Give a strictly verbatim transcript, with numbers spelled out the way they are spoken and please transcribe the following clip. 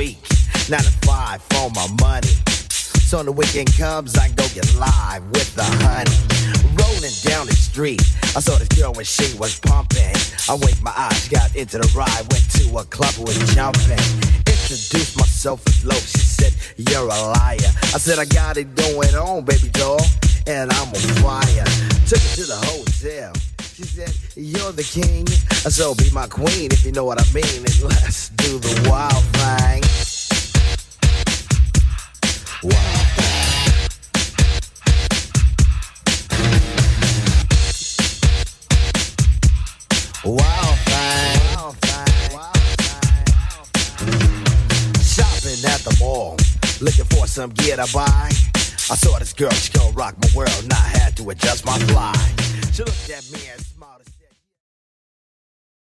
week, nine to five for my money. So when the weekend comes, I go get live with the honey. Rolling down the street, I saw this girl when she was pumping. I winked my eyes, got into the ride, went to a club, was jumping. Introduced myself as low, she said, you're a liar. I said, I got it going on, baby doll, and I'm on fire. Took her to the hotel. She said, you're the king, so be my queen if you know what I mean. And let's do the wild thing. Wild thing. Wild thing. Wild thing. Wild thing. Shopping at the mall, looking for some gear to buy. I saw this girl, she gon' rock my world, and I had to adjust my fly. She looked at me and smiled.